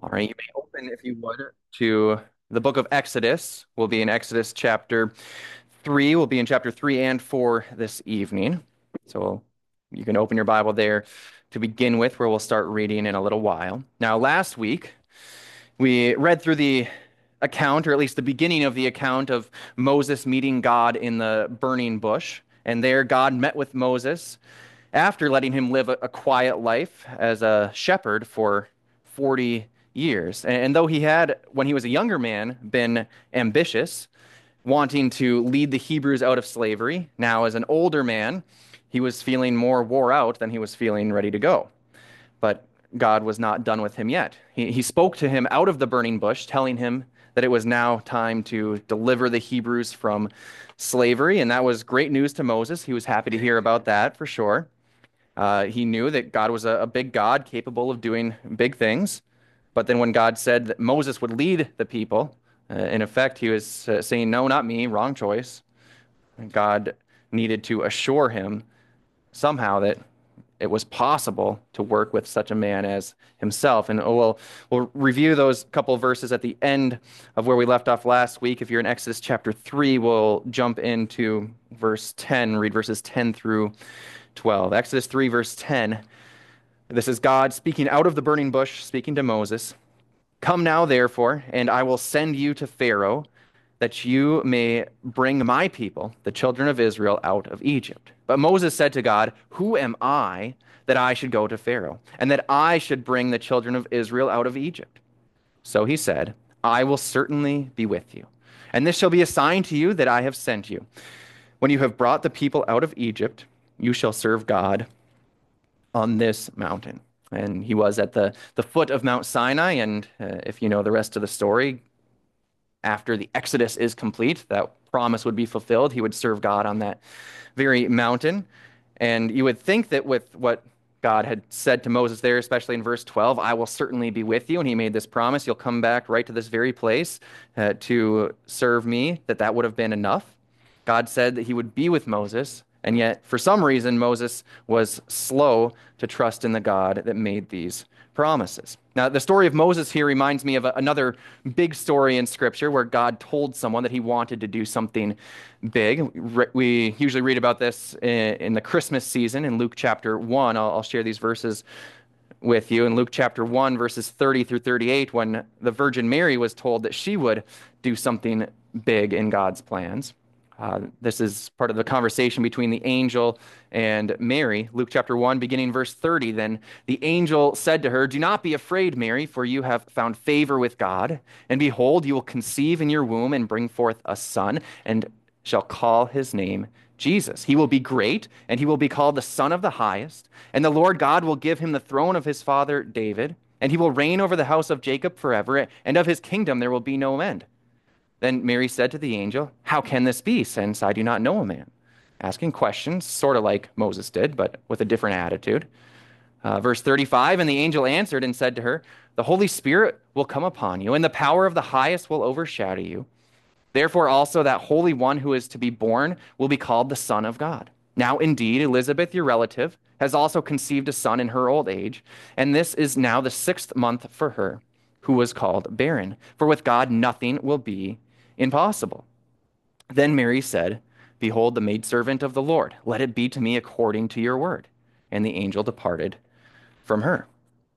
All right, you may open, if you would, to the book of Exodus. We'll be in Exodus chapter 3. We'll be in chapter 3 and 4 this evening. So you can open your Bible there to begin with, where we'll start reading in a little while. Now, last week, we read through the account, or at least the beginning of the account, of Moses meeting God in the burning bush. And there, God met with Moses after letting him live a quiet life as a shepherd for 40 years. And though he had, when he was a younger man, been ambitious, wanting to lead the Hebrews out of slavery, now as an older man, he was feeling more wore out than he was feeling ready to go. But God was not done with him yet. He spoke to him out of the burning bush, telling him that it was now time to deliver the Hebrews from slavery. And that was great news to Moses. He was happy to hear about that for sure. He knew that God was a big God capable of doing big things. But then when God said that Moses would lead the people, in effect, he was saying, no, not me, wrong choice. And God needed to assure him somehow that it was possible to work with such a man as himself. And we'll review those couple of verses at the end of where we left off last week. If you're in Exodus chapter 3, we'll jump into verse 10, read verses 10 through 12. Exodus 3, verse 10. This is God speaking out of the burning bush, speaking to Moses. Come now, therefore, and I will send you to Pharaoh, that you may bring my people, the children of Israel, out of Egypt. But Moses said to God, who am I that I should go to Pharaoh, and that I should bring the children of Israel out of Egypt? So he said, I will certainly be with you, and this shall be a sign to you that I have sent you. When you have brought the people out of Egypt, you shall serve God on this mountain. And he was at the foot of Mount Sinai. And if you know the rest of the story, after the Exodus is complete, that promise would be fulfilled. He would serve God on that very mountain. And you would think that with what God had said to Moses there, especially in verse 12, I will certainly be with you. And he made this promise, you'll come back right to this very place to serve me, that would have been enough. God said that he would be with Moses. And yet, for some reason, Moses was slow to trust in the God that made these promises. Now, the story of Moses here reminds me of another big story in Scripture where God told someone that he wanted to do something big. We usually read about this in the Christmas season in Luke chapter 1. I'll share these verses with you. In Luke chapter 1, verses 30 through 38, when the Virgin Mary was told that she would do something big in God's plans. This is part of the conversation between the angel and Mary. Luke chapter 1, beginning verse 30. Then the angel said to her, do not be afraid, Mary, for you have found favor with God. And behold, you will conceive in your womb and bring forth a son, and shall call his name Jesus. He will be great, and he will be called the Son of the Highest. And the Lord God will give him the throne of his father David, and he will reign over the house of Jacob forever, and of his kingdom there will be no end. Then Mary said to the angel, how can this be, since I do not know a man? Asking questions, sort of like Moses did, but with a different attitude. Verse 35, and the angel answered and said to her, the Holy Spirit will come upon you, and the power of the highest will overshadow you. Therefore also that Holy One who is to be born will be called the Son of God. Now indeed, Elizabeth, your relative, has also conceived a son in her old age, and this is now the 6th month for her, who was called barren. For with God nothing will be impossible. Then Mary said, behold, the maidservant of the Lord, let it be to me according to your word. And the angel departed from her.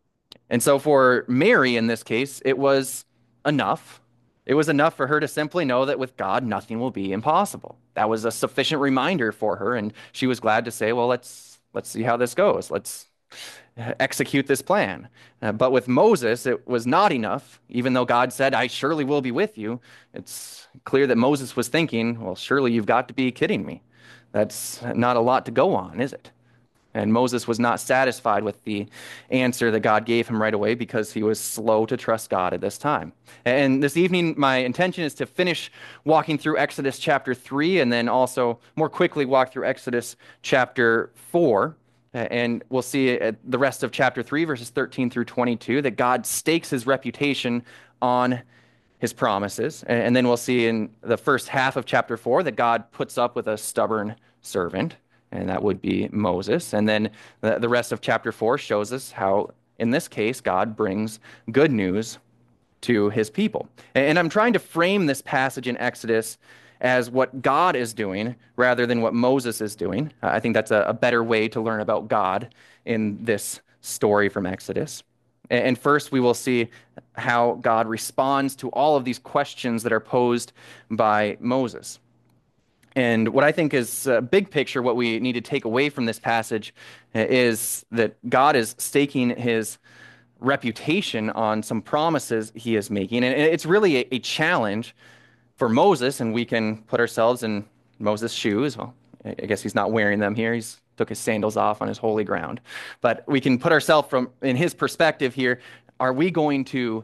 And so for Mary in this case, it was enough. It was enough for her to simply know that with God, nothing will be impossible. That was a sufficient reminder for her, and she was glad to say, well, let's see how this goes. Let's execute this plan. But with Moses, it was not enough. Even though God said, I surely will be with you, it's clear that Moses was thinking, well, surely you've got to be kidding me. That's not a lot to go on, is it? And Moses was not satisfied with the answer that God gave him right away because he was slow to trust God at this time. And this evening, my intention is to finish walking through Exodus chapter 3 and then also more quickly walk through Exodus chapter 4. And we'll see at the rest of chapter 3, verses 13 through 22, that God stakes his reputation on his promises. And then we'll see in the first half of chapter 4 that God puts up with a stubborn servant, and that would be Moses. And then the rest of chapter 4 shows us how in this case, God brings good news to his people. And I'm trying to frame this passage in Exodus as what God is doing rather than what Moses is doing. I think that's a better way to learn about God in this story from Exodus. And first, we will see how God responds to all of these questions that are posed by Moses. And what I think is a big picture, what we need to take away from this passage is that God is staking his reputation on some promises he is making. And it's really a challenge for Moses, and we can put ourselves in Moses' shoes. Well, I guess he's not wearing them here. He's took his sandals off on his holy ground. But we can put ourselves in his perspective here. Are we going to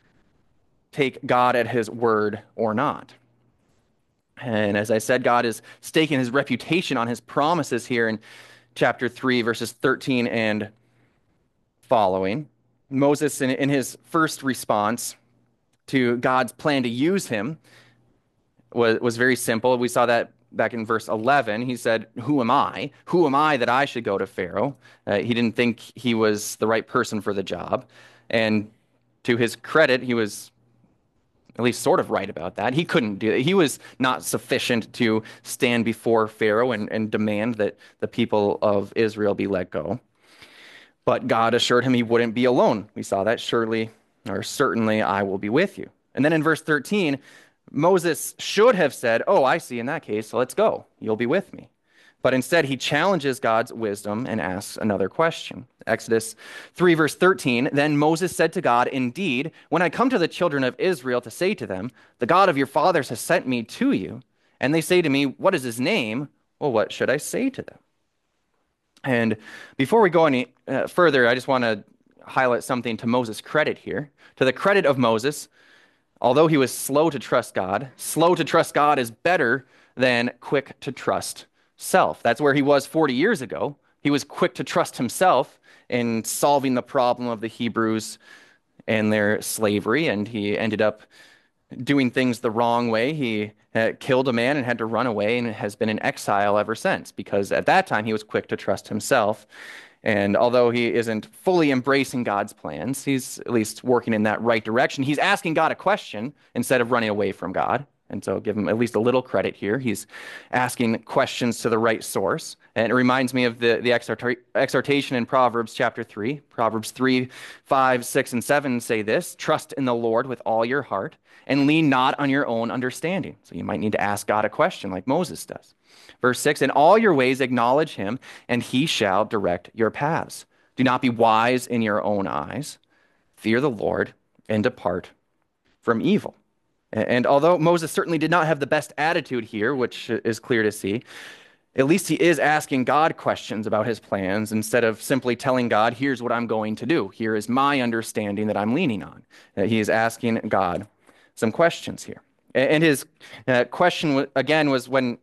take God at his word or not? And as I said, God is staking his reputation on his promises here in chapter 3, verses 13 and following. Moses, in his first response to God's plan to use him, was very simple. We saw that back in verse 11. He said, "Who am I? Who am I that I should go to Pharaoh?" He didn't think he was the right person for the job. And to his credit, he was at least sort of right about that. He couldn't do it. He was not sufficient to stand before Pharaoh and demand that the people of Israel be let go. But God assured him he wouldn't be alone. We saw that surely, or certainly, I will be with you. And then in verse 13, Moses should have said, "Oh, I see, in that case, so let's go. You'll be with me." But instead, he challenges God's wisdom and asks another question. Exodus 3, verse 13, "Then Moses said to God, 'Indeed, when I come to the children of Israel to say to them, the God of your fathers has sent me to you, and they say to me, what is his name? Well, what should I say to them?'" And before we go any further, I just want to highlight something to Moses' credit here. To the credit of Moses, although he was slow to trust God is better than quick to trust self. That's where he was 40 years ago. He was quick to trust himself in solving the problem of the Hebrews and their slavery, and he ended up doing things the wrong way. He killed a man and had to run away and has been in exile ever since, because at that time he was quick to trust himself. And although he isn't fully embracing God's plans, he's at least working in that right direction. He's asking God a question instead of running away from God. And so give him at least a little credit here. He's asking questions to the right source. And it reminds me of the exhortation in Proverbs chapter 3. Proverbs 3, 5, 6, and 7 say this: "Trust in the Lord with all your heart and lean not on your own understanding." So you might need to ask God a question like Moses does. Verse 6, "In all your ways acknowledge him, and he shall direct your paths. Do not be wise in your own eyes. Fear the Lord and depart from evil." And although Moses certainly did not have the best attitude here, which is clear to see, at least he is asking God questions about his plans instead of simply telling God, "Here's what I'm going to do. Here is my understanding that I'm leaning on." He is asking God some questions here. And his question, again, was when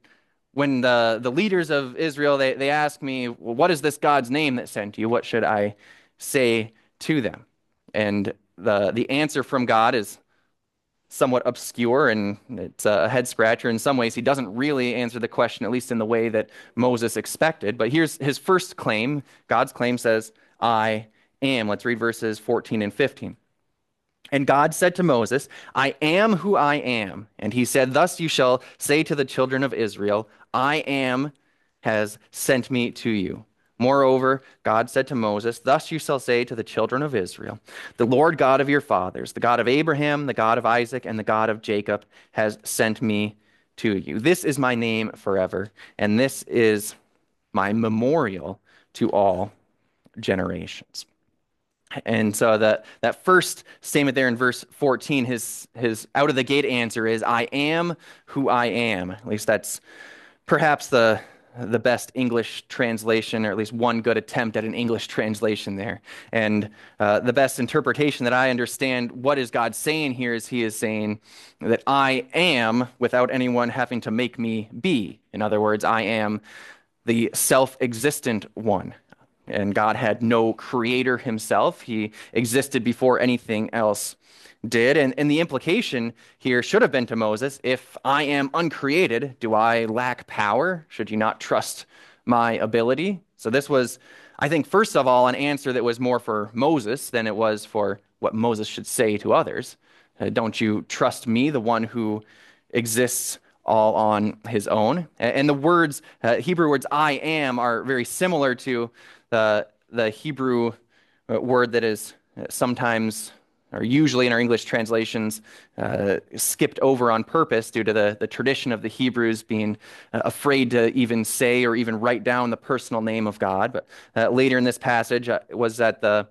the leaders of Israel, they ask me, "Well, what is this God's name that sent you? What should I say to them?" And the answer from God is somewhat obscure, and it's a head scratcher in some ways. He doesn't really answer the question, at least in the way that Moses expected. But here's his first claim. God's claim says, "I am." Let's read verses 14 and 15. "And God said to Moses, 'I am who I am.' And he said, 'Thus you shall say to the children of Israel, I am has sent me to you.' Moreover, God said to Moses, 'Thus you shall say to the children of Israel, the Lord God of your fathers, the God of Abraham, the God of Isaac, and the God of Jacob has sent me to you. This is my name forever, and this is my memorial to all generations.'" And so that first statement there in verse 14, his out of the gate answer is, "I am who I am." At least that's perhaps the best English translation, or at least one good attempt at an English translation there. And the best interpretation that I understand, what is God saying here, is he is saying that I am without anyone having to make me be. In other words, I am the self-existent one. And God had no creator himself. He existed before anything else did. And the implication here should have been to Moses, if I am uncreated, do I lack power? Should you not trust my ability? So this was I think, first of all, an answer that was more for Moses than it was for what Moses should say to others. Don't you trust me, the one who exists all on his own? And the words, Hebrew words I am, are very similar to the Hebrew word that is sometimes or usually in our English translations, skipped over on purpose due to the tradition of the Hebrews being afraid to even say or even write down the personal name of God. But later in this passage, it was at the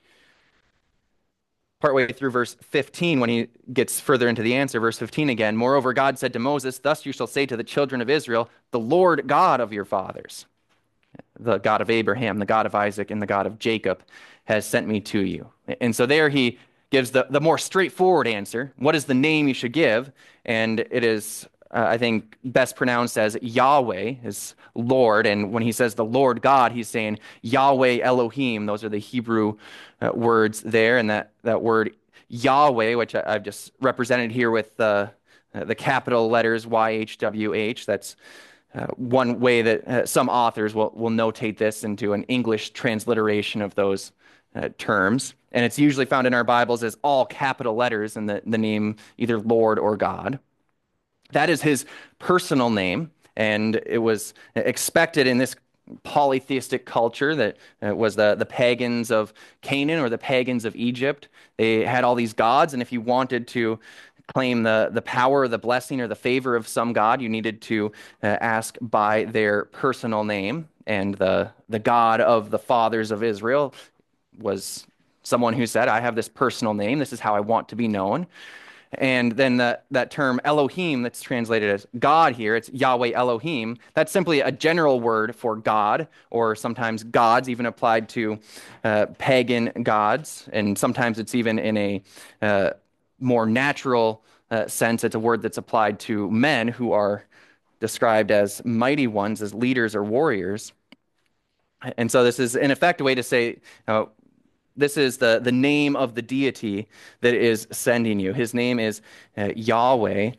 partway through verse 15 when he gets further into the answer, verse 15 again. Moreover, God said to Moses, thus you shall say to the children of Israel, the Lord God of your fathers, the God of Abraham, the God of Isaac, and the God of Jacob has sent me to you. And so there he gives the more straightforward answer. What is the name you should give? And it is, I think, best pronounced as Yahweh, is Lord. And when he says the Lord God, he's saying Yahweh Elohim. Those are the Hebrew words there. And that word Yahweh, which I've just represented here with the capital letters YHWH, that's one way that some authors will notate this into an English transliteration of those terms. And it's usually found in our Bibles as all capital letters in the name either Lord or God. That is his personal name, and it was expected in this polytheistic culture that was the pagans of Canaan or the pagans of Egypt. They had all these gods, and if you wanted to claim the power or the blessing or the favor of some god, you needed to ask by their personal name. And the God of the fathers of Israel was someone who said, I have this personal name. This is how I want to be known. And then that term Elohim that's translated as God here, it's Yahweh Elohim. That's simply a general word for God, or sometimes gods, even applied to pagan gods. And sometimes it's even in a more natural sense. It's a word that's applied to men who are described as mighty ones, as leaders or warriors. And so this is, in effect, a way to say, this is the name of the deity that is sending you. His name is Yahweh,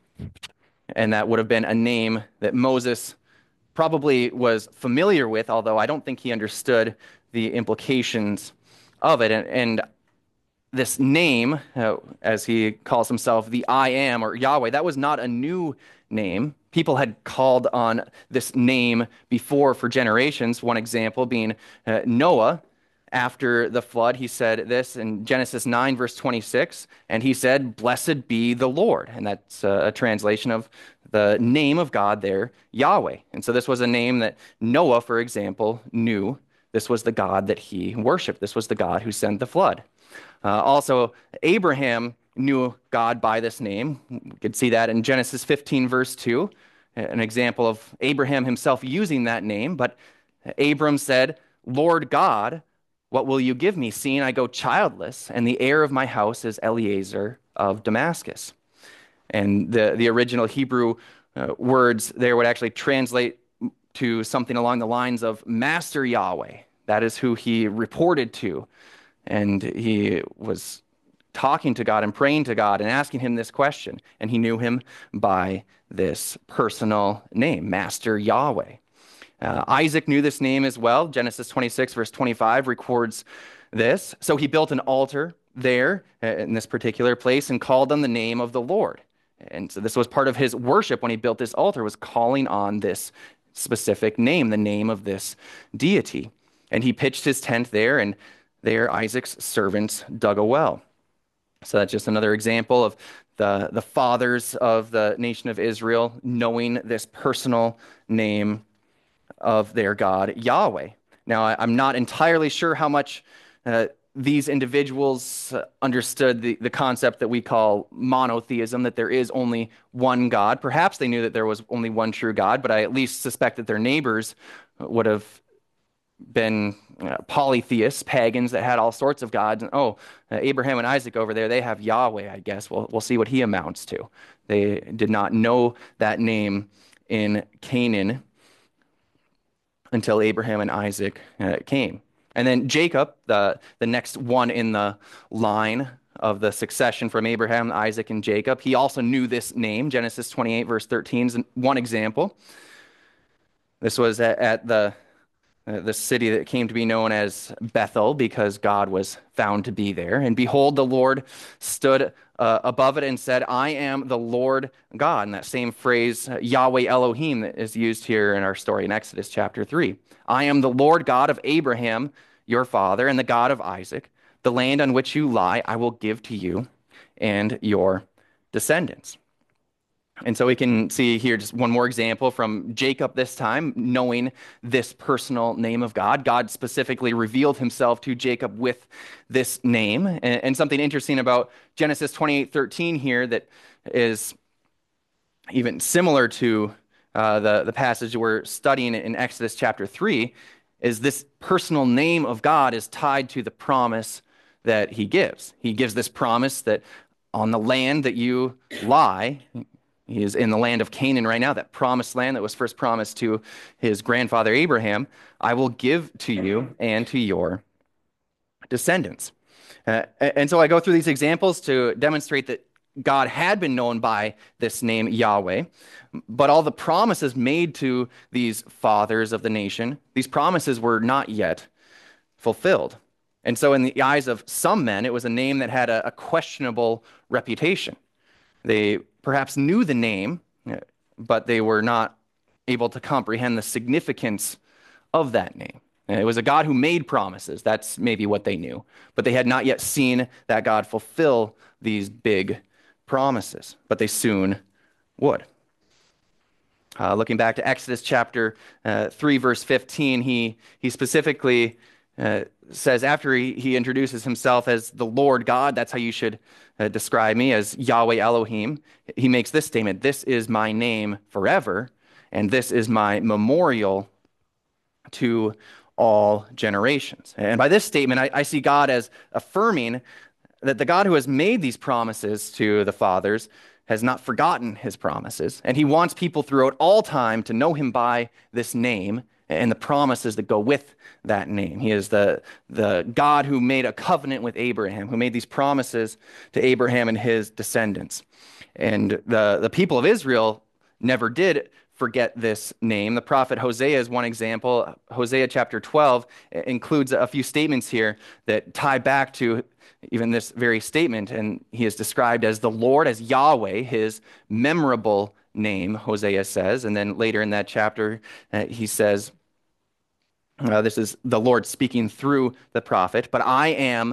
and that would have been a name that Moses probably was familiar with, although I don't think he understood the implications of it. And this name, as he calls himself, the I am, or Yahweh, that was not a new name. People had called on this name before for generations. One example being Noah. After the flood, he said this in Genesis 9, verse 26, and he said, blessed be the Lord. And that's a translation of the name of God there, Yahweh. And so this was a name that Noah, for example, knew. This was the God that he worshiped. This was the God who sent the flood. Also, Abraham knew God by this name. We could see that in Genesis 15, verse 2, an example of Abraham himself using that name. But Abram said, Lord God, what will you give me, seeing I go childless, and the heir of my house is Eliezer of Damascus? And the original Hebrew words there would actually translate to something along the lines of Master Yahweh. That is who he reported to. And he was talking to God and praying to God and asking him this question. And he knew him by this personal name, Master Yahweh. Isaac knew this name as well. Genesis 26, verse 25 records this. So he built an altar there in this particular place and called on the name of the Lord. And so this was part of his worship when he built this altar, was calling on this specific name, the name of this deity. And he pitched his tent there, and there Isaac's servants dug a well. So that's just another example of the fathers of the nation of Israel knowing this personal name of their God, Yahweh. Now, I'm not entirely sure how much these individuals understood the concept that we call monotheism, that there is only one God. Perhaps they knew that there was only one true God, but I at least suspect that their neighbors would have been polytheists, pagans that had all sorts of gods. And Abraham and Isaac over there, they have Yahweh, I guess. We'll see what he amounts to. They did not know that name in Canaan until Abraham and Isaac came. And then Jacob, the next one in the line of the succession from Abraham, Isaac, and Jacob, he also knew this name. Genesis 28, verse 13 is one example. This was at the the city that came to be known as Bethel because God was found to be there. And behold, the Lord stood above it and said, I am the Lord God. And that same phrase, Yahweh Elohim, that is used here in our story in Exodus chapter 3. I am the Lord God of Abraham, your father, and the God of Isaac. The land on which you lie, I will give to you and your descendants. And so we can see here just one more example from Jacob this time, knowing this personal name of God. God specifically revealed himself to Jacob with this name. And something interesting about Genesis 28:13 here that is even similar to the passage we're studying in Exodus chapter 3 is this personal name of God is tied to the promise that he gives. He gives this promise that on the land that you lie, he is in the land of Canaan right now, that promised land that was first promised to his grandfather Abraham, I will give to you and to your descendants. And so I go through these examples to demonstrate that God had been known by this name Yahweh, but all the promises made to these fathers of the nation, these promises were not yet fulfilled. And so in the eyes of some men, it was a name that had a questionable reputation. They perhaps knew the name, but they were not able to comprehend the significance of that name. It was a God who made promises. That's maybe what they knew. But they had not yet seen that God fulfill these big promises. But they soon would. Looking back to Exodus chapter 3, verse 15, he specifically says after he introduces himself as the Lord God, that's how you should describe me, as Yahweh Elohim. He makes this statement, this is my name forever, and this is my memorial to all generations. And by this statement, I see God as affirming that the God who has made these promises to the fathers has not forgotten his promises, and he wants people throughout all time to know him by this name and the promises that go with that name. He is the God who made a covenant with Abraham, who made these promises to Abraham and his descendants. And the people of Israel never did forget this name. The prophet Hosea is one example. Hosea chapter 12 includes a few statements here that tie back to even this very statement, and he is described as the Lord, as Yahweh, his memorable name, Hosea says. And then later in that chapter, he says, this is the Lord speaking through the prophet, but I am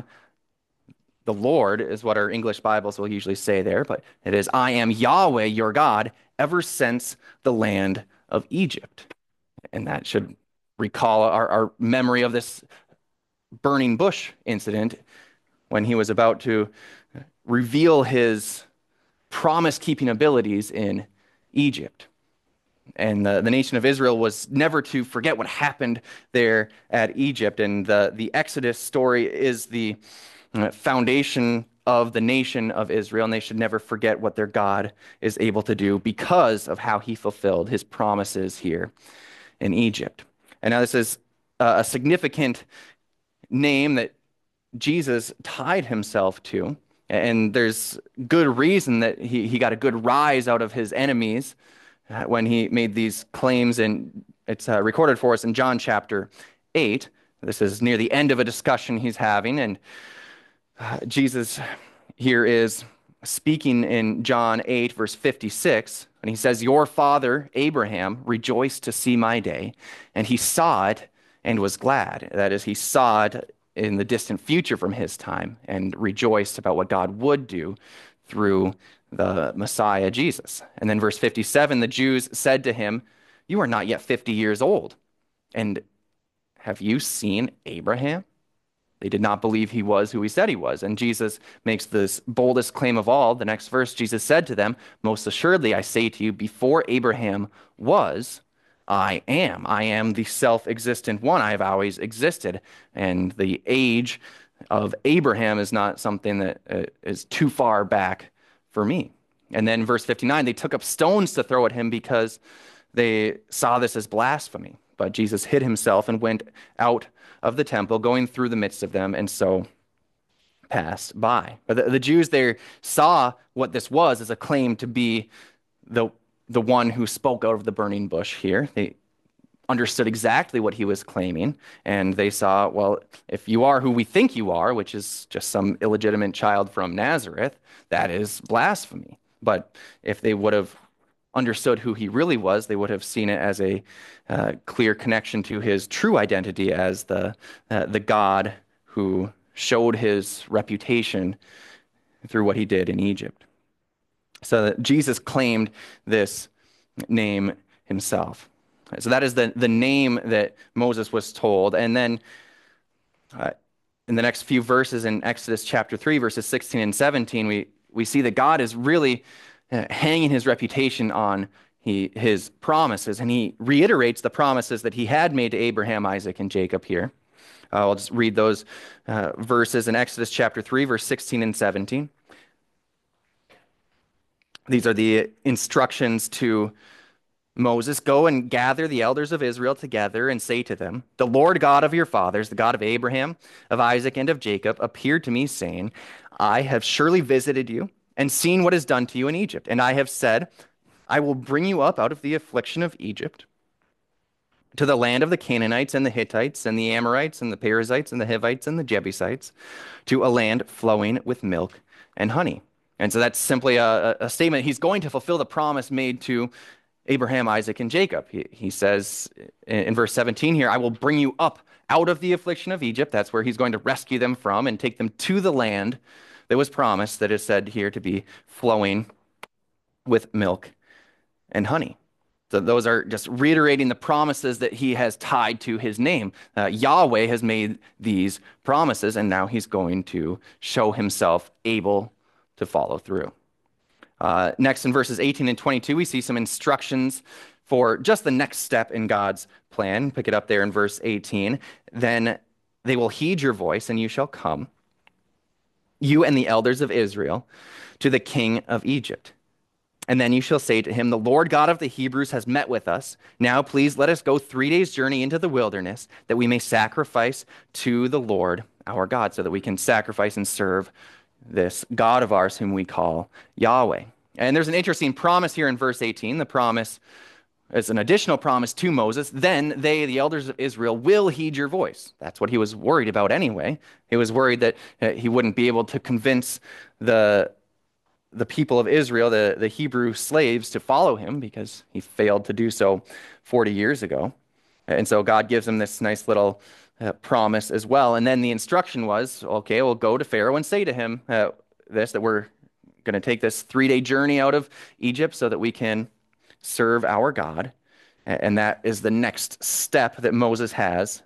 the Lord, is what our English Bibles will usually say there, but it is, I am Yahweh, your God, ever since the land of Egypt. And that should recall our memory of this burning bush incident when he was about to reveal his promise-keeping abilities in Egypt. And the nation of Israel was never to forget what happened there at Egypt. And the Exodus story is the foundation of the nation of Israel, and they should never forget what their God is able to do because of how he fulfilled his promises here in Egypt. And now this is a significant name that Jesus tied himself to, and there's good reason that he got a good rise out of his enemies when he made these claims, and it's recorded for us in John chapter 8. This is near the end of a discussion he's having, and Jesus here is speaking in John 8, verse 56, and he says, your father, Abraham, rejoiced to see my day, and he saw it and was glad. That is, he saw it in the distant future from his time and rejoiced about what God would do through the Messiah, Jesus. And then verse 57, the Jews said to him, you are not yet 50 years old, and have you seen Abraham? They did not believe he was who he said he was. And Jesus makes this boldest claim of all. The next verse, Jesus said to them, most assuredly I say to you, before Abraham was, I am. I am the self-existent one. I have always existed. And the age of Abraham is not something that is too far back for me. And then verse 59, they took up stones to throw at him because they saw this as blasphemy. But Jesus hid himself and went out of the temple, going through the midst of them, and so passed by. But the Jews there saw what this was as a claim to be the one who spoke out of the burning bush here. understood exactly what he was claiming, and they saw, well, if you are who we think you are, which is just some illegitimate child from Nazareth, that is blasphemy. But if they would have understood who he really was, they would have seen it as a clear connection to his true identity as the God who showed his reputation through what he did in Egypt. So that Jesus claimed this name himself. So that is the name that Moses was told. And then in the next few verses in Exodus chapter 3, verses 16 and 17, we see that God is really hanging his reputation on his promises. And he reiterates the promises that he had made to Abraham, Isaac, and Jacob here. I'll just read those verses in Exodus chapter 3, verse 16 and 17. These are the instructions to Moses, go and gather the elders of Israel together and say to them, the Lord God of your fathers, the God of Abraham, of Isaac, and of Jacob, appeared to me, saying, I have surely visited you and seen what is done to you in Egypt. And I have said, I will bring you up out of the affliction of Egypt to the land of the Canaanites and the Hittites and the Amorites and the Perizzites and the Hivites and the Jebusites, to a land flowing with milk and honey. And so that's simply a statement. He's going to fulfill the promise made to Abraham, Isaac, and Jacob. He says in verse 17 here, I will bring you up out of the affliction of Egypt. That's where he's going to rescue them from and take them to the land that was promised, that is said here to be flowing with milk and honey. So those are just reiterating the promises that he has tied to his name. Yahweh has made these promises, and now he's going to show himself able to follow through. Next, in verses 18 and 22, we see some instructions for just the next step in God's plan. Pick it up there in verse 18. Then they will heed your voice, and you shall come, you and the elders of Israel, to the king of Egypt. And then you shall say to him, the Lord God of the Hebrews has met with us. Now please let us go 3 days' journey into the wilderness, that we may sacrifice to the Lord our God, so that we can sacrifice and serve this God of ours whom we call Yahweh. And there's an interesting promise here in verse 18. The promise is an additional promise to Moses. Then they, the elders of Israel, will heed your voice. That's what he was worried about anyway. He was worried that he wouldn't be able to convince the people of Israel, the Hebrew slaves, to follow him because he failed to do so 40 years ago. And so God gives him this nice little promise as well. And then the instruction was, okay, we'll go to Pharaoh and say to him that we're going to take this 3-day journey out of Egypt so that we can serve our God. And that is the next step that Moses has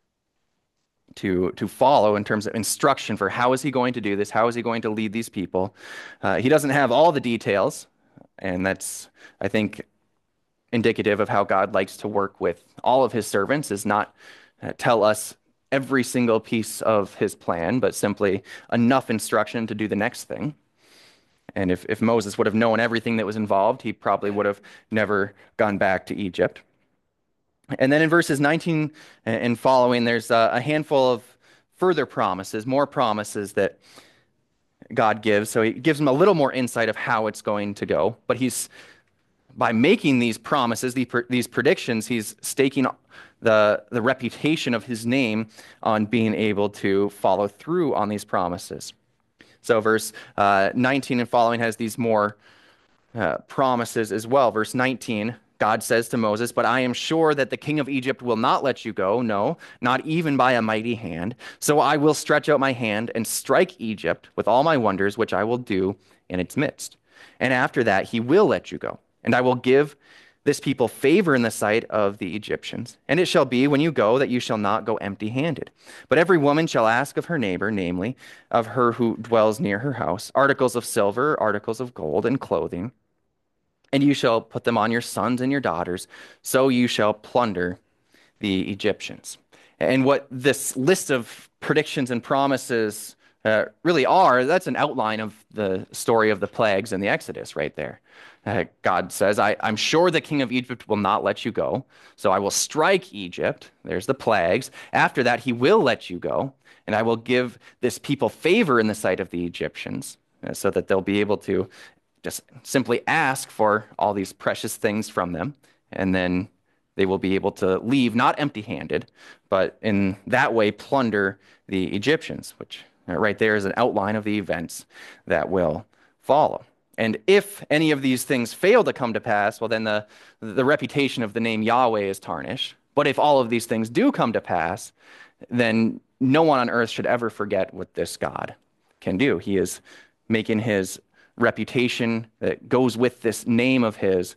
to follow in terms of instruction for how is he going to do this? How is he going to lead these people? He doesn't have all the details, and that's, I think, indicative of how God likes to work with all of his servants, is not tell us every single piece of his plan, but simply enough instruction to do the next thing. And if Moses would have known everything that was involved, he probably would have never gone back to Egypt. And then in verses 19 and following, there's a handful of further promises, more promises that God gives. So he gives them a little more insight of how it's going to go. But by making these promises, these predictions, he's staking the reputation of his name on being able to follow through on these promises. So verse 19 and following has these more promises as well. Verse 19, God says to Moses, but I am sure that the king of Egypt will not let you go, no, not even by a mighty hand. So I will stretch out my hand and strike Egypt with all my wonders, which I will do in its midst. And after that, he will let you go. And I will give this people favor in the sight of the Egyptians. And it shall be when you go that you shall not go empty-handed. But every woman shall ask of her neighbor, namely, of her who dwells near her house, articles of silver, articles of gold, and clothing. And you shall put them on your sons and your daughters, so you shall plunder the Egyptians. And what this list of predictions and promises really are, that's an outline of the story of the plagues and the Exodus right there. God says, I'm sure the king of Egypt will not let you go, so I will strike Egypt. There's the plagues. After that, he will let you go, and I will give this people favor in the sight of the Egyptians, so that they'll be able to just simply ask for all these precious things from them, and then they will be able to leave not empty-handed, but in that way plunder the Egyptians, which right there is an outline of the events that will follow. And if any of these things fail to come to pass, well, then the reputation of the name Yahweh is tarnished. But if all of these things do come to pass, then no one on earth should ever forget what this God can do. He is making his reputation that goes with this name of his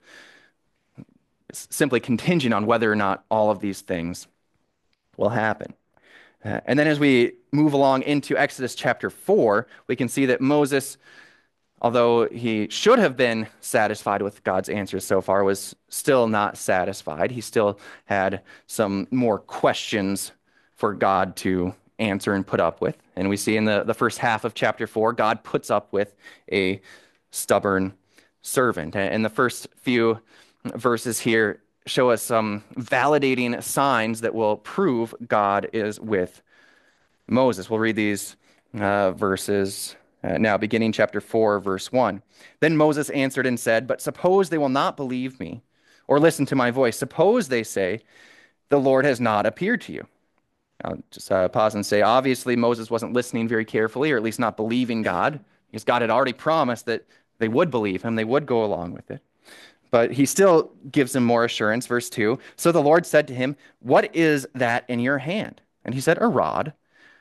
simply contingent on whether or not all of these things will happen. And then as we move along into Exodus chapter 4, we can see that Moses, although he should have been satisfied with God's answers so far, was still not satisfied. He still had some more questions for God to answer and put up with. And we see in the first half of chapter 4, God puts up with a stubborn servant. And the first few verses here show us some validating signs that will prove God is with Moses. We'll read these verses now, beginning chapter 4, verse 1. Then Moses answered and said, "But suppose they will not believe me or listen to my voice. Suppose they say, 'The Lord has not appeared to you.'" I'll just pause and say, obviously, Moses wasn't listening very carefully, or at least not believing God, because God had already promised that they would believe him, they would go along with it. But he still gives him more assurance. Verse 2, "So the Lord said to him, 'What is that in your hand?' And he said, 'A rod.'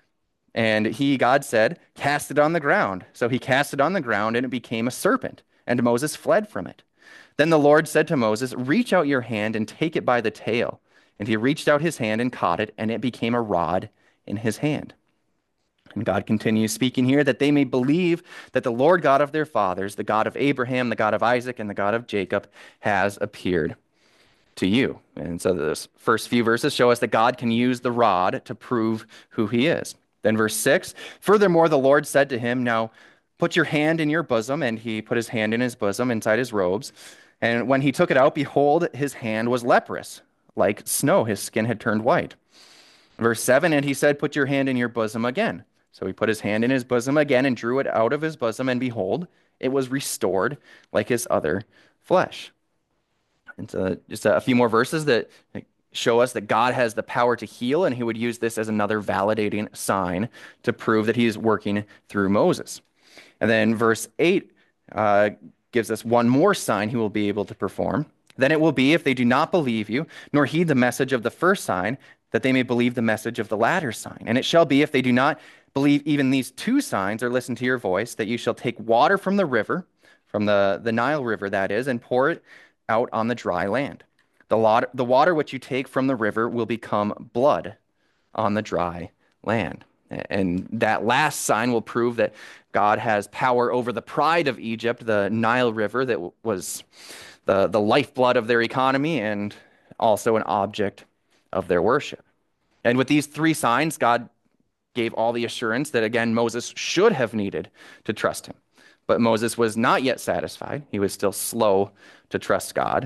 And God said, 'Cast it on the ground.' So he cast it on the ground, and it became a serpent, and Moses fled from it. Then the Lord said to Moses, 'Reach out your hand and take it by the tail.' And he reached out his hand and caught it, and it became a rod in his hand." And God continues speaking here, "that they may believe that the Lord God of their fathers, the God of Abraham, the God of Isaac, and the God of Jacob, has appeared to you." And so the first few verses show us that God can use the rod to prove who he is. Then verse 6, "Furthermore, the Lord said to him, 'Now put your hand in your bosom.' And he put his hand in his bosom inside his robes. And when he took it out, behold, his hand was leprous, like snow. His skin had turned white." Verse 7, "And he said, 'Put your hand in your bosom again.' So he put his hand in his bosom again and drew it out of his bosom, and behold, it was restored like his other flesh." And so just a few more verses that show us that God has the power to heal, and he would use this as another validating sign to prove that he is working through Moses. And then verse 8 gives us one more sign he will be able to perform. "Then it will be, if they do not believe you, nor heed the message of the first sign, that they may believe the message of the latter sign. And it shall be, if they do not believe even these two signs or listen to your voice, that you shall take water from the river," from the Nile River that is, "and pour it out on the dry land. The water which you take from the river will become blood on the dry land." And that last sign will prove that God has power over the pride of Egypt, the Nile River that was the lifeblood of their economy and also an object of their worship. And with these three signs, God gave all the assurance that, again, Moses should have needed to trust him. But Moses was not yet satisfied. He was still slow to trust God.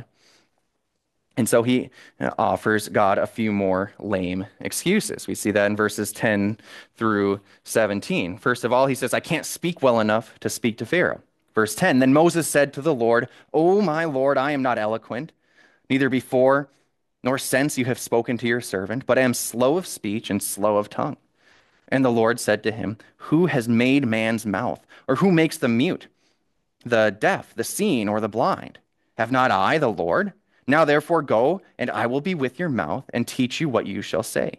And so he offers God a few more lame excuses. We see that in verses 10 through 17. First of all, he says, "I can't speak well enough to speak to Pharaoh." Verse 10, "Then Moses said to the Lord, 'O my Lord, I am not eloquent, neither before nor since you have spoken to your servant, but I am slow of speech and slow of tongue.' And the Lord said to him, 'Who has made man's mouth? Or who makes the mute, the deaf, the seeing, or the blind? Have not I, the Lord? Now therefore go, and I will be with your mouth and teach you what you shall say.'"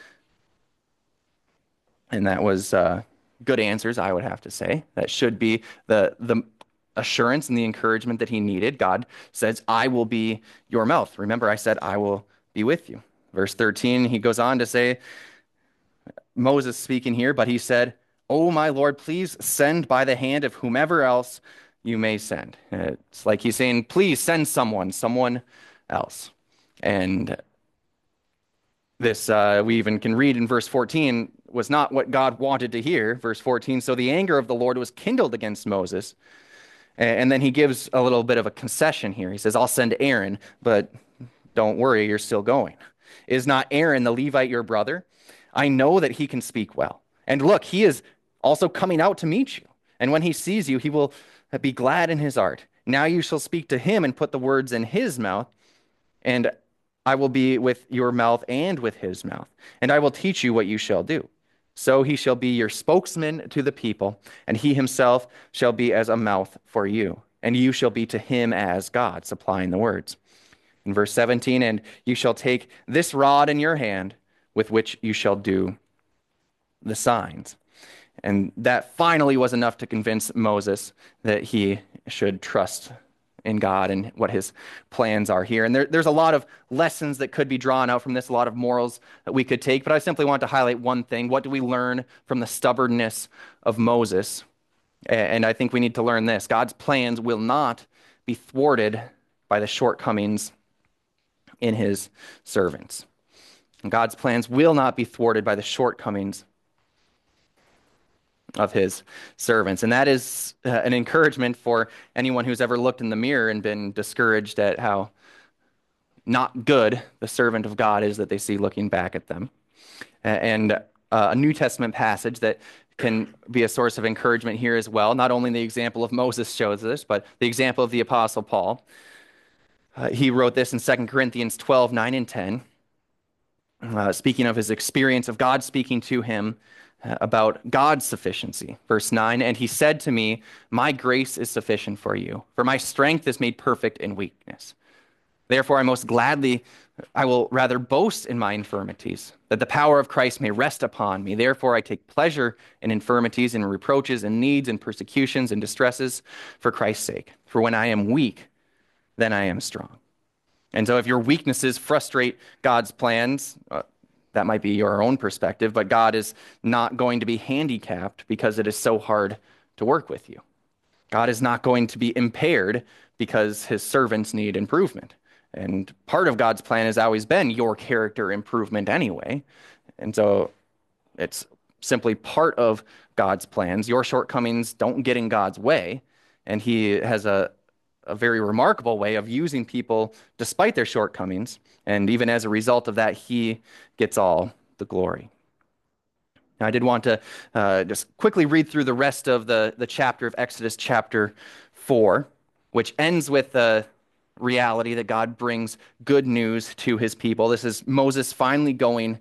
And that was good answers, I would have to say. That should be the assurance and the encouragement that he needed. God says, "I will be your mouth." Remember, I said, "I will be with you." Verse 13, he goes on to say, Moses speaking here, "But he said, 'O my Lord, please send by the hand of whomever else you may send.'" It's like he's saying, "Please send someone else." And this, we even can read in verse 14, was not what God wanted to hear. Verse 14, "So the anger of the Lord was kindled against Moses." And then he gives a little bit of a concession here. He says, "I'll send Aaron, but don't worry, you're still going. Is not Aaron the Levite your brother? I know that he can speak well. And look, he is also coming out to meet you. And when he sees you, he will be glad in his heart. Now you shall speak to him and put the words in his mouth. And I will be with your mouth and with his mouth, and I will teach you what you shall do. So he shall be your spokesman to the people, and he himself shall be as a mouth for you, and you shall be to him as God, supplying the words. In verse 17, and you shall take this rod in your hand with which you shall do the signs. And that finally was enough to convince Moses that he should trust in God and what his plans are here. And there's a lot of lessons that could be drawn out from this, a lot of morals that we could take. But I simply want to highlight one thing. What do we learn from the stubbornness of Moses? And I think we need to learn this. God's plans will not be thwarted by the shortcomings in his servants. And God's plans will not be thwarted by the shortcomings of his servants. And that is an encouragement for anyone who's ever looked in the mirror and been discouraged at how not good the servant of God is that they see looking back at them. And a New Testament passage that can be a source of encouragement here as well. Not only the example of Moses shows this, but the example of the Apostle Paul. He wrote this in 2 Corinthians 12, 9 and 10, speaking of his experience of God speaking to him about God's sufficiency. Verse 9, and he said to me, my grace is sufficient for you, for my strength is made perfect in weakness. Therefore, I will rather boast in my infirmities, that the power of Christ may rest upon me. Therefore, I take pleasure in infirmities and reproaches and needs and persecutions and distresses for Christ's sake. For when I am weak, then I am strong. And so if your weaknesses frustrate God's plans, that might be your own perspective, but God is not going to be handicapped because it is so hard to work with you. God is not going to be impaired because his servants need improvement. And part of God's plan has always been your character improvement anyway. And so it's simply part of God's plans. Your shortcomings don't get in God's way. And he has a very remarkable way of using people despite their shortcomings. And even as a result of that, he gets all the glory. Now, I did want to just quickly read through the rest of the chapter of Exodus chapter 4, which ends with the reality that God brings good news to his people. This is Moses finally going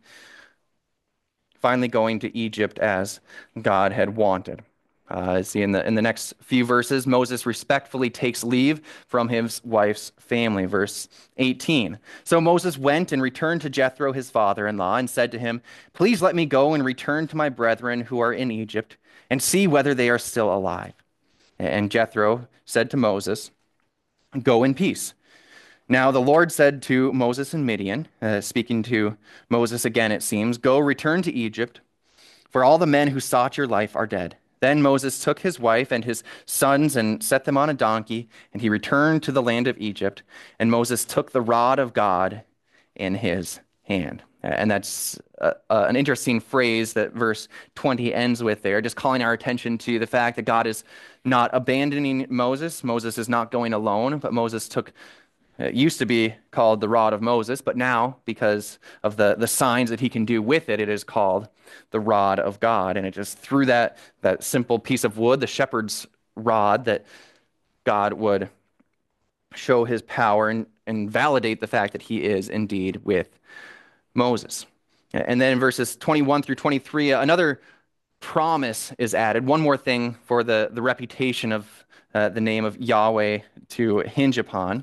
to Egypt as God had wanted. See in the next few verses, Moses respectfully takes leave from his wife's family. Verse 18. So Moses went and returned to Jethro, his father-in-law, and said to him, please let me go and return to my brethren who are in Egypt and see whether they are still alive. And Jethro said to Moses, go in peace. Now the Lord said to Moses and Midian, speaking to Moses again, it seems, go return to Egypt, for all the men who sought your life are dead. Then Moses took his wife and his sons and set them on a donkey, and he returned to the land of Egypt. And Moses took the rod of God in his hand. And that's an interesting phrase that verse 20 ends with there, just calling our attention to the fact that God is not abandoning Moses. Moses is not going alone, but Moses took it used to be called the rod of Moses, but now, because of the signs that he can do with it, it is called the rod of God. And it just through that simple piece of wood, the shepherd's rod, that God would show his power and validate the fact that he is indeed with Moses. And then in verses 21 through 23, another promise is added. One more thing for the reputation of the name of Yahweh to hinge upon.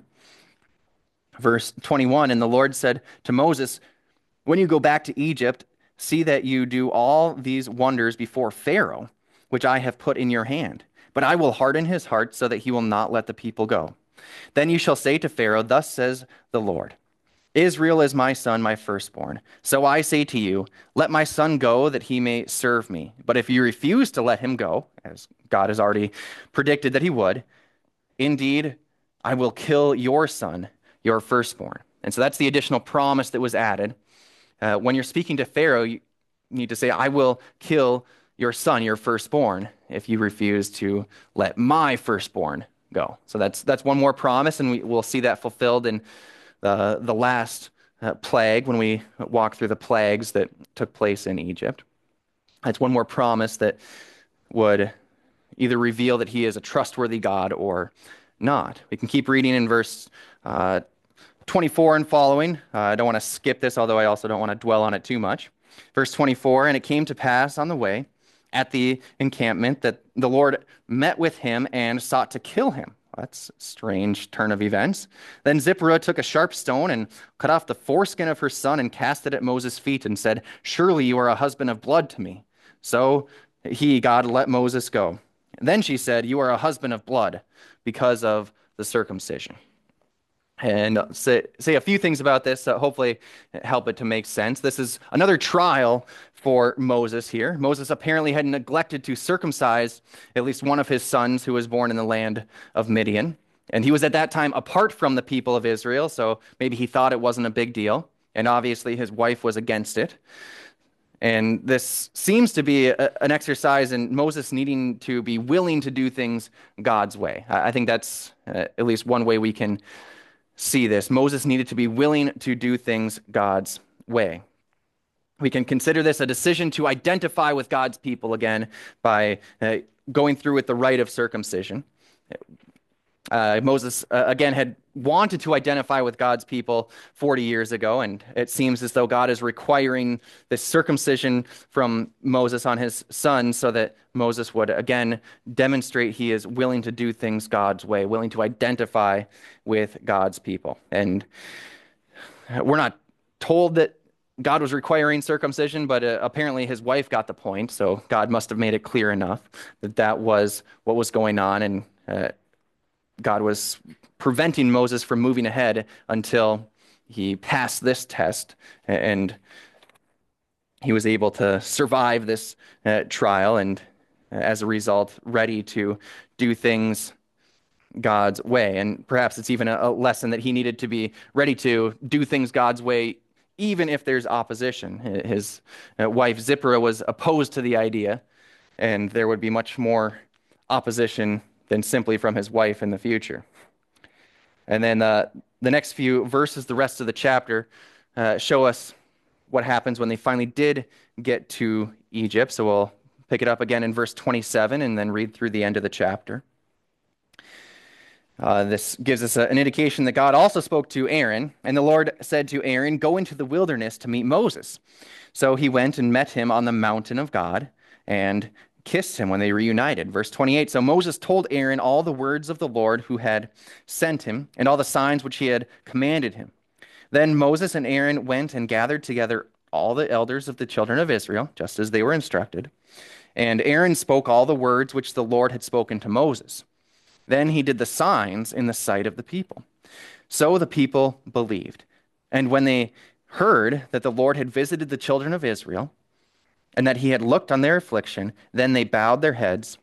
Verse 21, and the Lord said to Moses, when you go back to Egypt, see that you do all these wonders before Pharaoh, which I have put in your hand. But I will harden his heart so that he will not let the people go. Then you shall say to Pharaoh, thus says the Lord, Israel is my son, my firstborn. So I say to you, let my son go that he may serve me. But if you refuse to let him go, as God has already predicted that he would, indeed, I will kill your son, your firstborn. And so that's the additional promise that was added. When you're speaking to Pharaoh, you need to say, I will kill your son, your firstborn, if you refuse to let my firstborn go. So that's one more promise, and we'll see that fulfilled in the last plague when we walk through the plagues that took place in Egypt. That's one more promise that would either reveal that he is a trustworthy God or not. We can keep reading in verse 24 and following. I don't want to skip this, although I also don't want to dwell on it too much. Verse 24, and it came to pass on the way at the encampment that the Lord met with him and sought to kill him. That's a strange turn of events. Then Zipporah took a sharp stone and cut off the foreskin of her son and cast it at Moses' feet and said, "Surely you are a husband of blood to me." So God, let Moses go. Then she said, "You are a husband of blood because of the circumcision." And say a few things about this, hopefully help it to make sense. This is another trial for Moses here. Moses apparently had neglected to circumcise at least one of his sons who was born in the land of Midian. And he was at that time apart from the people of Israel, so maybe he thought it wasn't a big deal. And obviously his wife was against it. And this seems to be an exercise in Moses needing to be willing to do things God's way. I think that's at least one way we can see this. Moses needed to be willing to do things God's way. We can consider this a decision to identify with God's people again by going through with the rite of circumcision. Moses, again, had wanted to identify with God's people 40 years ago, and it seems as though God is requiring this circumcision from Moses on his son so that Moses would, again, demonstrate he is willing to do things God's way, willing to identify with God's people. And we're not told that God was requiring circumcision, but apparently his wife got the point, so God must have made it clear enough that that was what was going on, and God was preventing Moses from moving ahead until he passed this test, and he was able to survive this trial, and as a result, ready to do things God's way. And perhaps it's even a lesson that he needed to be ready to do things God's way, even if there's opposition. His wife Zipporah was opposed to the idea, and there would be much more opposition than simply from his wife in the future. And then the next few verses, the rest of the chapter, show us what happens when they finally did get to Egypt. So we'll pick it up again in verse 27 and then read through the end of the chapter. This gives us an indication that God also spoke to Aaron, and the Lord said to Aaron, "Go into the wilderness to meet Moses." So he went and met him on the mountain of God and kissed him when they reunited. Verse 28, so Moses told Aaron all the words of the Lord who had sent him and all the signs which he had commanded him. Then Moses and Aaron went and gathered together all the elders of the children of Israel, just as they were instructed. And Aaron spoke all the words which the Lord had spoken to Moses. Then he did the signs in the sight of the people. So the people believed. And when they heard that the Lord had visited the children of Israel, and that he had looked on their affliction, then they bowed their heads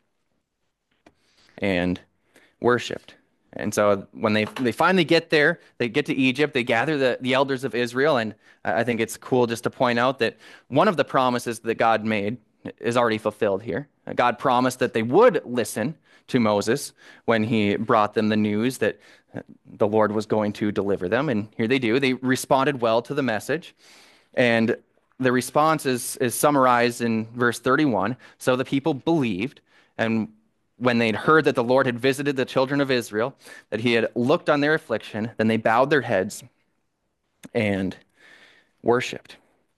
and worshipped. And so when they finally get there, they get to Egypt, they gather the elders of Israel, and I think it's cool just to point out that one of the promises that God made is already fulfilled here. God promised that they would listen to Moses when he brought them the news that the Lord was going to deliver them, and here they do. They responded well to the message, and the response is summarized in verse 31. So the people believed, and when they'd heard that the Lord had visited the children of Israel, that he had looked on their affliction, then they bowed their heads and worshipped.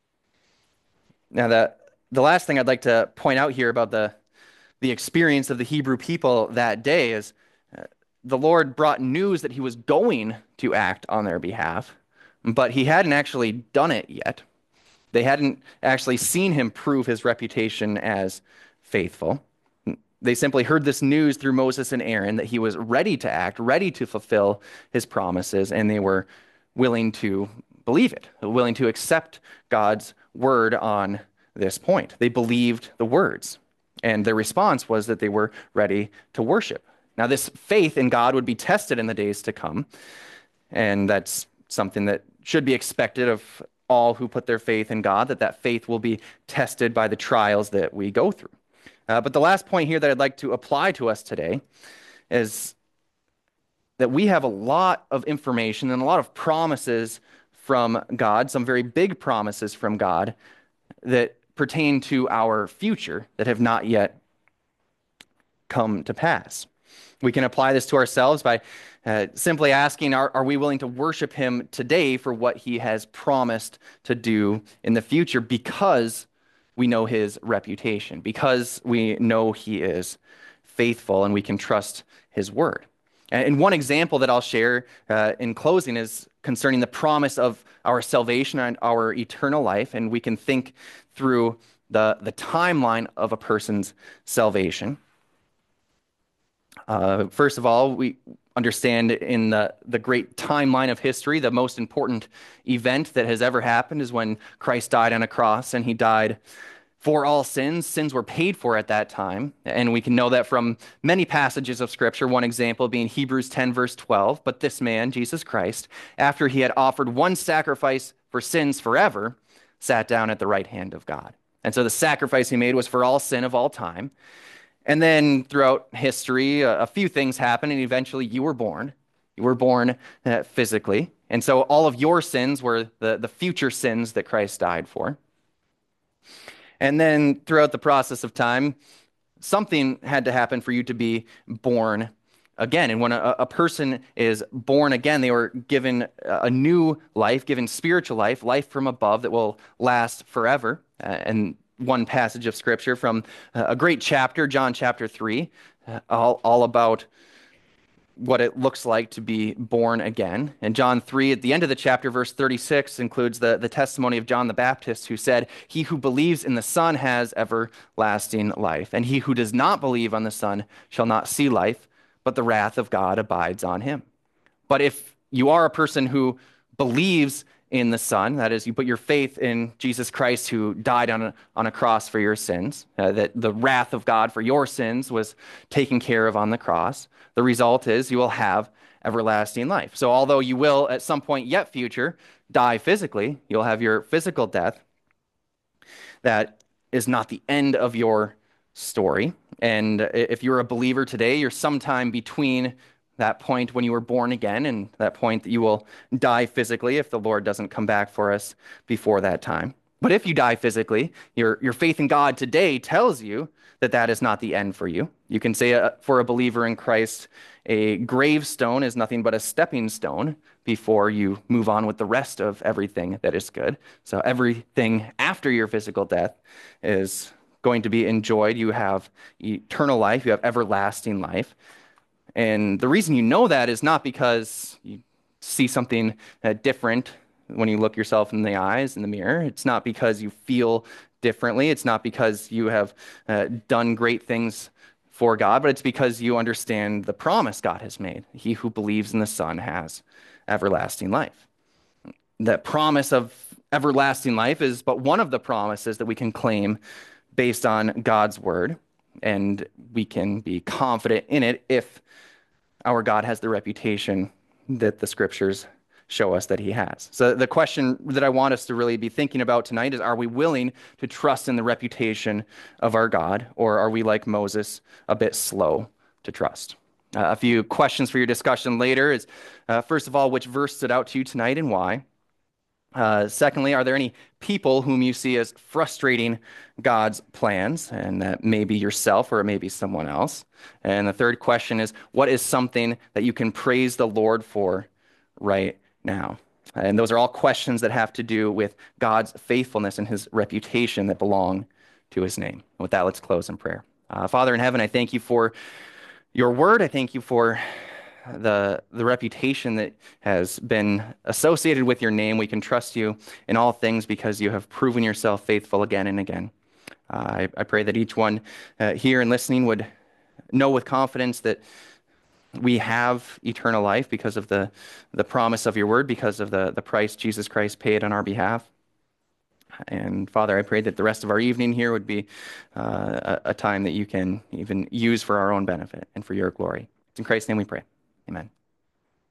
Now, the last thing I'd like to point out here about the experience of the Hebrew people that day is the Lord brought news that he was going to act on their behalf, but he hadn't actually done it yet. They hadn't actually seen him prove his reputation as faithful. They simply heard this news through Moses and Aaron that he was ready to act, ready to fulfill his promises, and they were willing to believe it, willing to accept God's word on this point. They believed the words, and their response was that they were ready to worship. Now, this faith in God would be tested in the days to come, and that's something that should be expected of all who put their faith in God, that faith will be tested by the trials that we go through. But the last point here that I'd like to apply to us today is that we have a lot of information and a lot of promises from God, some very big promises from God that pertain to our future that have not yet come to pass. We can apply this to ourselves by simply asking, are we willing to worship him today for what he has promised to do in the future because we know his reputation, because we know he is faithful and we can trust his word. And one example that I'll share in closing is concerning the promise of our salvation and our eternal life. And we can think through the timeline of a person's salvation. First of all, we understand in the great timeline of history, the most important event that has ever happened is when Christ died on a cross, and he died for all sins. Sins were paid for at that time, and we can know that from many passages of Scripture, one example being Hebrews 10, verse 12. But this man, Jesus Christ, after he had offered one sacrifice for sins forever, sat down at the right hand of God. And so the sacrifice he made was for all sin of all time. And then throughout history, a few things happened, and eventually you were born. You were born physically. And so all of your sins were the future sins that Christ died for. And then throughout the process of time, something had to happen for you to be born again. And when a person is born again, they were given a new life, given spiritual life, life from above that will last forever. And one passage of scripture from a great chapter, John chapter 3, all about what it looks like to be born again. And John 3, at the end of the chapter, verse 36, includes the testimony of John the Baptist, who said, "He who believes in the Son has everlasting life, and he who does not believe on the Son shall not see life, but the wrath of God abides on him." But if you are a person who believes in the Son, that is, you put your faith in Jesus Christ who died on a cross for your sins, that the wrath of God for your sins was taken care of on the cross, the result is you will have everlasting life. So although you will at some point yet future die physically, you'll have your physical death, that is not the end of your story. And if you're a believer today, you're sometime between that point when you were born again and that point that you will die physically if the Lord doesn't come back for us before that time. But if you die physically, your faith in God today tells you that that is not the end for you. You can say for a believer in Christ, a gravestone is nothing but a stepping stone before you move on with the rest of everything that is good. So everything after your physical death is going to be enjoyed. You have eternal life. You have everlasting life. And the reason you know that is not because you see something different when you look yourself in the eyes in the mirror. It's not because you feel differently. It's not because you have done great things for God, but it's because you understand the promise God has made. He who believes in the Son has everlasting life. That promise of everlasting life is but one of the promises that we can claim based on God's word, and we can be confident in it if our God has the reputation that the scriptures show us that he has. So the question that I want us to really be thinking about tonight is, are we willing to trust in the reputation of our God, or are we like Moses, a bit slow to trust? A few questions for your discussion later is, first of all, which verse stood out to you tonight and why? Secondly, are there any people whom you see as frustrating God's plans? And that may be yourself or it may be someone else. And the third question is, what is something that you can praise the Lord for right now? And those are all questions that have to do with God's faithfulness and his reputation that belong to his name. With that, let's close in prayer. Father in heaven, I thank you for your word. I thank you for the reputation that has been associated with your name. We can trust you in all things because you have proven yourself faithful again and again. I pray that each one here and listening would know with confidence that we have eternal life because of the promise of your word, because of the price Jesus Christ paid on our behalf. And Father, I pray that the rest of our evening here would be a time that you can even use for our own benefit and for your glory. It's in Christ's name we pray. Amen.